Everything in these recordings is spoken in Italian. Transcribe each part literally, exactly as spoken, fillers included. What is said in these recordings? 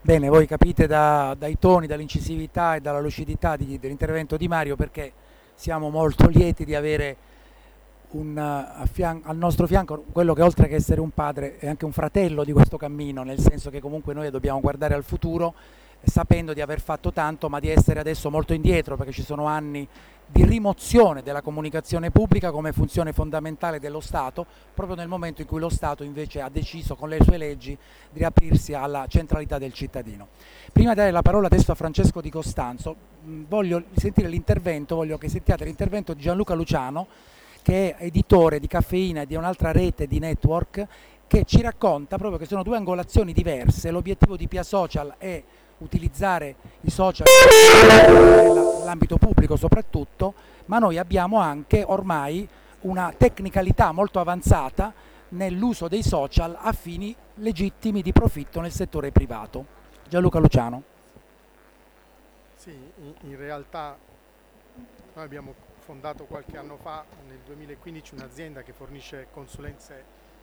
Bene, voi capite da- dai toni, dall'incisività e dalla lucidità di- dell'intervento di Mario perché siamo molto lieti di avere un, eh, a fian- al nostro fianco quello che oltre che essere un padre è anche un fratello di questo cammino, nel senso che comunque noi dobbiamo guardare al futuro eh, sapendo di aver fatto tanto, ma di essere adesso molto indietro perché ci sono anni di rimozione della comunicazione pubblica come funzione fondamentale dello Stato, proprio nel momento in cui lo Stato invece ha deciso con le sue leggi di aprirsi alla centralità del cittadino. Prima di dare la parola adesso a Francesco Di Costanzo, mh, voglio sentire l'intervento, voglio che sentiate l'intervento di Gianluca Luciano, che è editore di Caffeina e di un'altra rete di network, che ci racconta proprio che sono due angolazioni diverse. L'obiettivo di Pia Social è utilizzare i social nell'ambito pubblico soprattutto, ma noi abbiamo anche ormai una tecnicalità molto avanzata nell'uso dei social a fini legittimi di profitto nel settore privato. Gianluca Luciano. Sì, in, in realtà noi abbiamo fondato qualche anno fa, nel duemilaquindici, un'azienda che fornisce consulenze,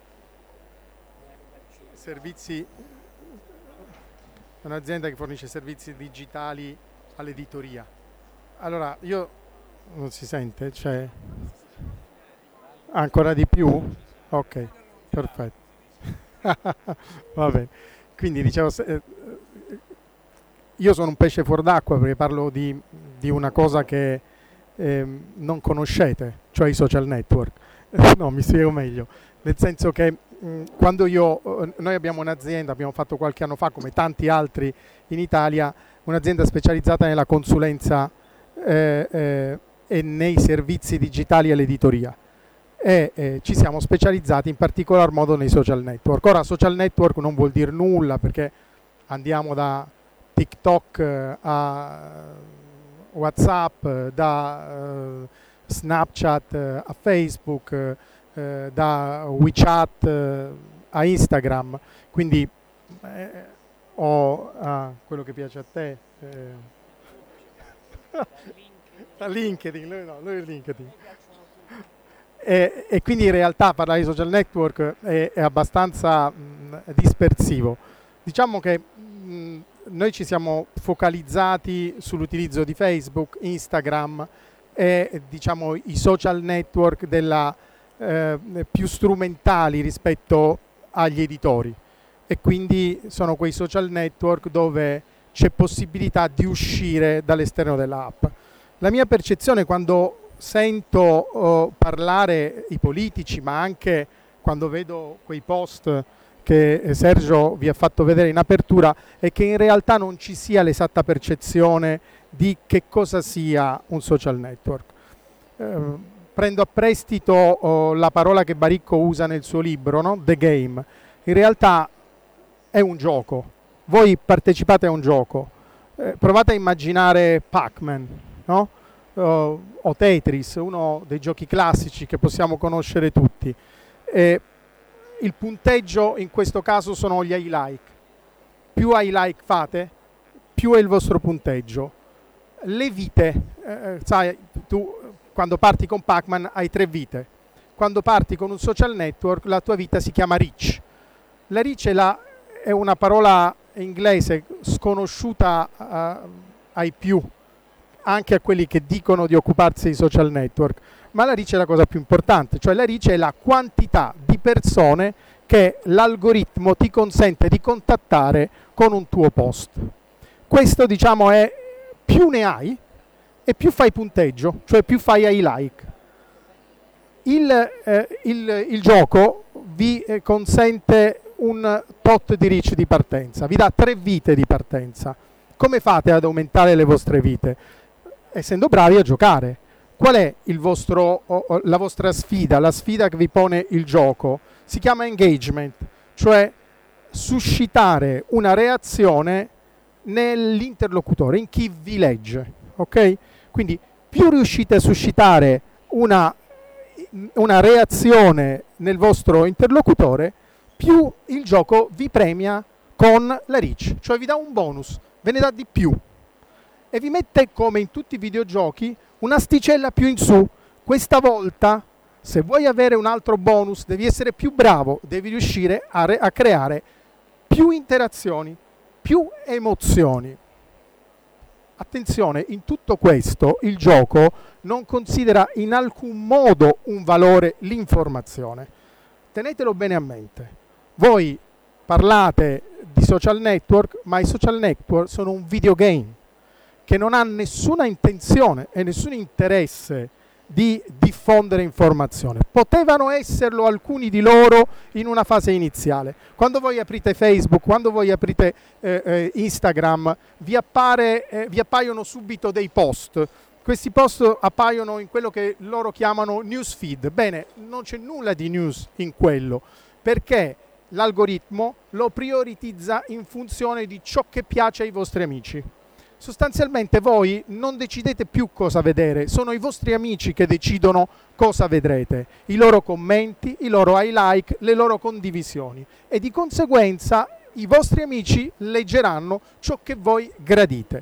servizi, un'azienda che fornisce servizi digitali all'editoria. Allora, io non si sente, cioè ancora di più? Ok, perfetto. Va bene. Quindi dicevo, se- eh, io sono un pesce fuor d'acqua perché parlo di, di una cosa che ehm, non conoscete, cioè i social network. No, mi spiego meglio. Nel senso che mh, quando io, eh, noi abbiamo un'azienda, abbiamo fatto qualche anno fa, come tanti altri in Italia, un'azienda specializzata nella consulenza eh, eh, e nei servizi digitali all'editoria. E eh, ci siamo specializzati in particolar modo nei social network. Ora, social network non vuol dire nulla perché andiamo da TikTok eh, a WhatsApp, eh, da eh, Snapchat eh, a Facebook, eh, da WeChat eh, a Instagram, quindi eh, o a quello che piace a te, eh, a LinkedIn, lui no, lui è LinkedIn. E, e quindi in realtà parlare di social network è, è abbastanza mh, dispersivo. Diciamo che mh, noi ci siamo focalizzati sull'utilizzo di Facebook, Instagram e diciamo i social network della, eh, più strumentali rispetto agli editori, e quindi sono quei social network dove c'è possibilità di uscire dall'esterno dell'app. La mia percezione quando sento oh, parlare i politici, ma anche quando vedo quei post che Sergio vi ha fatto vedere in apertura, è che in realtà non ci sia l'esatta percezione di che cosa sia un social network. Eh, prendo a prestito oh, la parola che Baricco usa nel suo libro, no? The Game. In realtà è un gioco. Voi partecipate a un gioco. Eh, provate a immaginare Pac-Man, no? Uh, o Tetris, uno dei giochi classici che possiamo conoscere tutti. Eh, il punteggio in questo caso sono gli I like. Più I like fate, più è il vostro punteggio. Le vite, eh, sai, tu quando parti con Pac-Man hai tre vite. Quando parti con un social network la tua vita si chiama reach. La reach è, la, è una parola inglese sconosciuta uh, ai più, anche a quelli che dicono di occuparsi di social network, ma la reach è la cosa più importante, cioè la reach è la quantità di persone che l'algoritmo ti consente di contattare con un tuo post. Questo diciamo è, più ne hai e più fai punteggio, cioè più fai ai like. Il, eh, il, il gioco vi eh, consente un tot di reach di partenza, vi dà tre vite di partenza. Come fate ad aumentare le vostre vite? Essendo bravi a giocare. Qual è il vostro, oh, la vostra sfida? La sfida che vi pone il gioco si chiama engagement, cioè suscitare una reazione nell'interlocutore, in chi vi legge. Ok? Quindi più riuscite a suscitare una, una reazione nel vostro interlocutore, più il gioco vi premia con la reach, cioè vi dà un bonus, ve ne dà di più. E vi mette, come in tutti i videogiochi, un'asticella più in su. Questa volta, se vuoi avere un altro bonus, devi essere più bravo, devi riuscire a, re- a creare più interazioni, più emozioni. Attenzione, in tutto questo il gioco non considera in alcun modo un valore l'informazione. Tenetelo bene a mente. Voi parlate di social network, ma i social network sono un videogame che non ha nessuna intenzione e nessun interesse di diffondere informazione. Potevano esserlo alcuni di loro in una fase iniziale. Quando voi aprite Facebook, quando voi aprite eh, eh, Instagram, vi, appare, eh, vi appaiono subito dei post. Questi post appaiono in quello che loro chiamano newsfeed. Bene, non c'è nulla di news in quello, perché l'algoritmo lo prioritizza in funzione di ciò che piace ai vostri amici. Sostanzialmente voi non decidete più cosa vedere, sono i vostri amici che decidono cosa vedrete, i loro commenti, i loro I like, le loro condivisioni, e di conseguenza i vostri amici leggeranno ciò che voi gradite.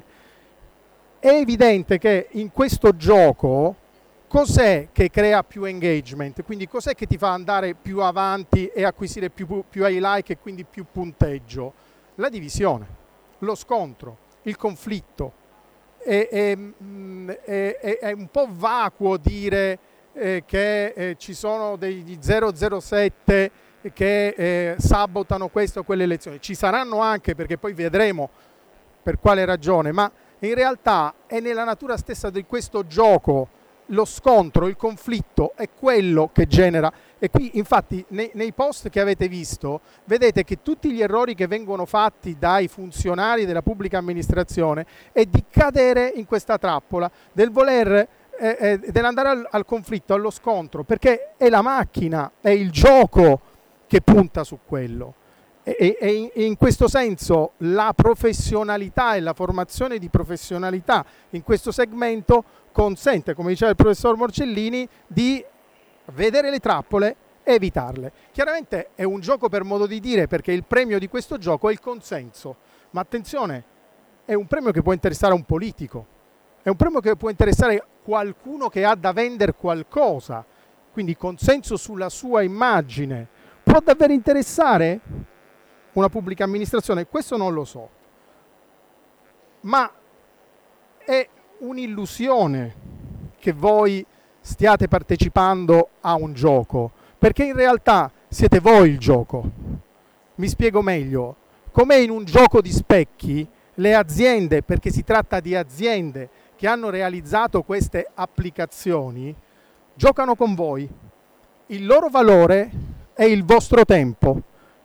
È evidente che in questo gioco cos'è che crea più engagement, quindi cos'è che ti fa andare più avanti e acquisire più, più I like e quindi più punteggio? La divisione, lo scontro, il conflitto. È, è, è, è un po' vacuo dire eh, che eh, ci sono degli zero zero sette che eh, sabotano questa o quelle elezioni. Ci saranno anche, perché poi vedremo per quale ragione, ma in realtà è nella natura stessa di questo gioco. Lo scontro, il conflitto è quello che genera, e qui infatti nei, nei post che avete visto vedete che tutti gli errori che vengono fatti dai funzionari della pubblica amministrazione è di cadere in questa trappola del voler eh, eh, dell'andare al, al conflitto, allo scontro, perché è la macchina, è il gioco che punta su quello. E, e, in, e in questo senso la professionalità e la formazione di professionalità in questo segmento consente, come diceva il professor Morcellini, di vedere le trappole e evitarle. Chiaramente è un gioco per modo di dire, perché il premio di questo gioco è il consenso, ma attenzione, è un premio che può interessare a un politico, è un premio che può interessare qualcuno che ha da vendere qualcosa, quindi consenso sulla sua immagine. Può davvero interessare una pubblica amministrazione? Questo non lo so, ma è un'illusione che voi stiate partecipando a un gioco, perché in realtà siete voi il gioco. Mi spiego meglio. Come in un gioco di specchi, le aziende, perché si tratta di aziende che hanno realizzato queste applicazioni, giocano con voi. Il loro valore è il vostro tempo.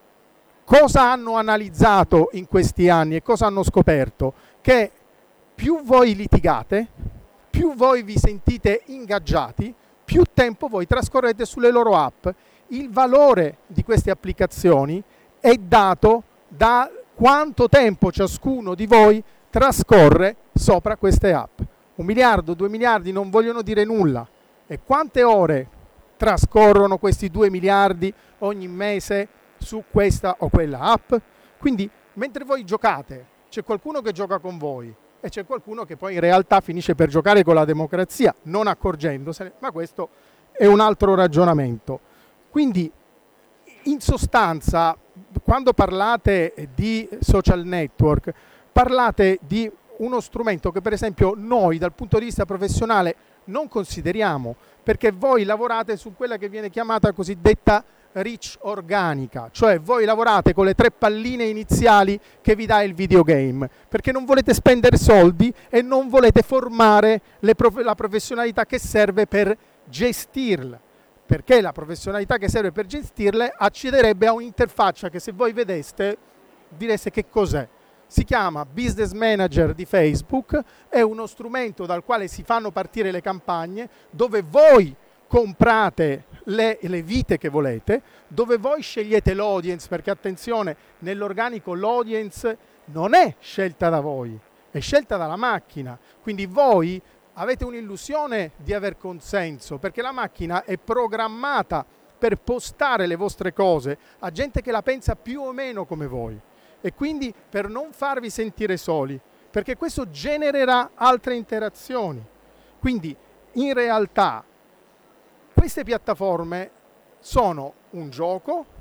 Cosa hanno analizzato in questi anni e cosa hanno scoperto? Che più voi litigate, più voi vi sentite ingaggiati, più tempo voi trascorrete sulle loro app. Il valore di queste applicazioni è dato da quanto tempo ciascuno di voi trascorre sopra queste app. Un miliardo, due miliardi non vogliono dire nulla. E quante ore trascorrono questi due miliardi ogni mese su questa o quella app? Quindi mentre voi giocate c'è qualcuno che gioca con voi e c'è qualcuno che poi in realtà finisce per giocare con la democrazia non accorgendosene, ma questo è un altro ragionamento. Quindi in sostanza quando parlate di social network parlate di uno strumento che per esempio noi dal punto di vista professionale non consideriamo, perché voi lavorate su quella che viene chiamata cosiddetta reach organica, cioè voi lavorate con le tre palline iniziali che vi dà il videogame, perché non volete spendere soldi e non volete formare le prof- la professionalità che serve per gestirla, perché la professionalità che serve per gestirle accederebbe a un'interfaccia che se voi vedeste direste che cos'è. Si chiama Business Manager di Facebook, è uno strumento dal quale si fanno partire le campagne, dove voi comprate le, le vite che volete, dove voi scegliete l'audience, perché attenzione, nell'organico l'audience non è scelta da voi, è scelta dalla macchina, quindi voi avete un'illusione di aver consenso, perché la macchina è programmata per postare le vostre cose a gente che la pensa più o meno come voi, e quindi per non farvi sentire soli, perché questo genererà altre interazioni. Quindi in realtà queste piattaforme sono un gioco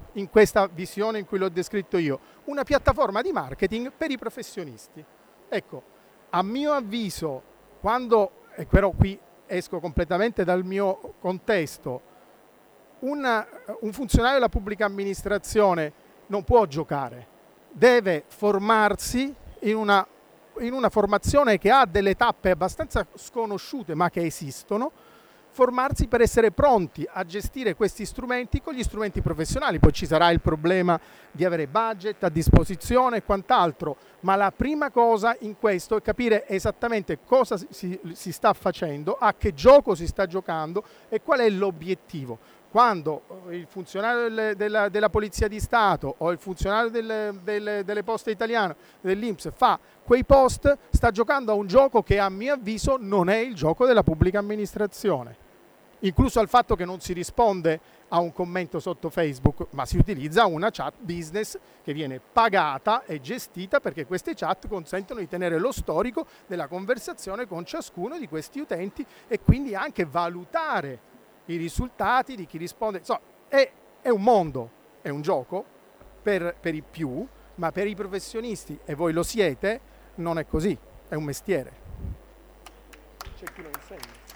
in questa visione in cui l'ho descritto io, una piattaforma di marketing per i professionisti. Ecco, a mio avviso, quando, e però qui esco completamente dal mio contesto, una, un funzionario della pubblica amministrazione non può giocare, deve formarsi in una, in una formazione che ha delle tappe abbastanza sconosciute ma che esistono, formarsi per essere pronti a gestire questi strumenti con gli strumenti professionali. Poi ci sarà il problema di avere budget a disposizione e quant'altro, ma la prima cosa in questo è capire esattamente cosa si, si sta facendo, a che gioco si sta giocando e qual è l'obiettivo. Quando il funzionario delle, della, della Polizia di Stato o il funzionario delle, delle, delle poste italiane, dell'I N P S, fa quei post, sta giocando a un gioco che a mio avviso non è il gioco della pubblica amministrazione, incluso al fatto che non si risponde a un commento sotto Facebook, ma si utilizza una chat business che viene pagata e gestita, perché queste chat consentono di tenere lo storico della conversazione con ciascuno di questi utenti e quindi anche valutare i risultati di chi risponde. Insomma, è, è un mondo, è un gioco per, per i più, ma per i professionisti, e voi lo siete, non è così, è un mestiere. C'è chi lo insegna.